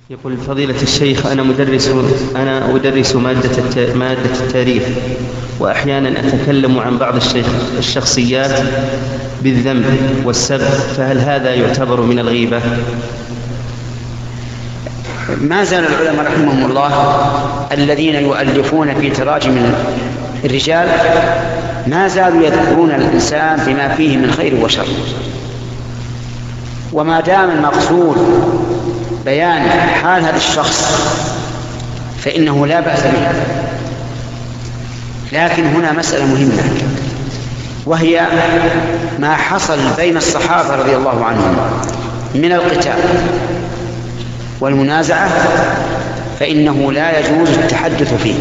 يقول فضيلة الشيخ أنا أدرس مادة التاريخ، وأحيانا أتكلم عن بعض الشخصيات بالذم والسب، فهل هذا يعتبر من الغيبة؟ ما زال العلماء رحمهم الله الذين يؤلفون في تراجم الرجال ما زالوا يذكرون الإنسان بما فيه من خير وشر، وما دام المقصود بيان حال هذا الشخص فإنه لا بأس به. لكن هنا مسألة مهمة، وهي ما حصل بين الصحابة رضي الله عنهم من القتال والمنازعة، فإنه لا يجوز التحدث فيه،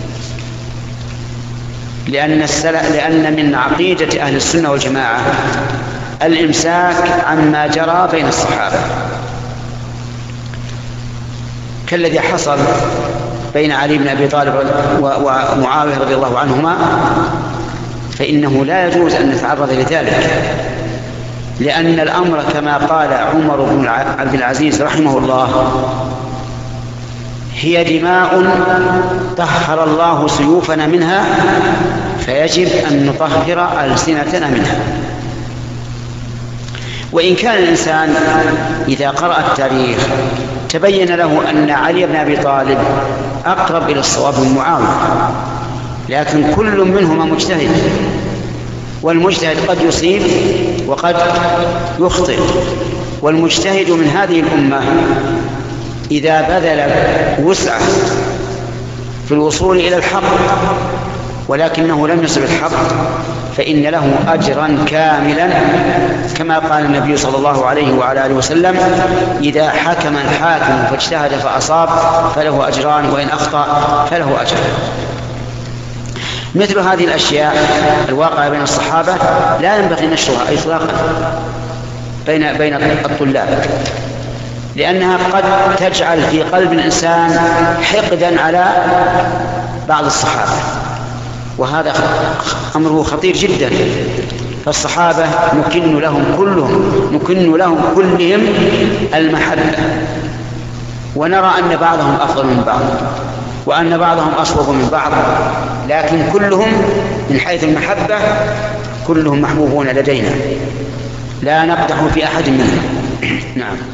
لأن من عقيدة أهل السنة والجماعة الإمساك عما جرى بين الصحابة، كالذي حصل بين علي بن أبي طالب ومعاوية رضي الله عنهما، فإنه لا يجوز أن نتعرض لذلك، لأن الأمر كما قال عمر بن عبد العزيز رحمه الله: هي دماء طهر الله سيوفنا منها، فيجب أن نطهر ألسنتنا منها. وإن كان الإنسان إذا قرأ التاريخ تبين له أن علي بن أبي طالب أقرب إلى الصواب من معاوية، لكن كل منهما مجتهد، والمجتهد قد يصيب وقد يخطئ، والمجتهد من هذه الأمة إذا بذل وسعه في الوصول إلى الحق ولكنه لم يصل الحق فإن له أجرا كاملا، كما قال النبي صلى الله عليه وعلى آله وسلم: إذا حكم الحاكم فاجتهد فأصاب فله أجران، وإن أخطأ فله أجر. مثل هذه الأشياء الواقعة بين الصحابة لا ينبغي نشرها إطلاقا بين الطلاب، لأنها قد تجعل في قلب الإنسان حقدا على بعض الصحابة، وهذا أمره خطير جدا. فالصحابة نكن لهم كلهم المحبة، ونرى أن بعضهم أفضل من بعض وأن بعضهم أصوب من بعض، لكن كلهم من حيث المحبة كلهم محبوبون لدينا، لا نقدح في أحد منهم. نعم.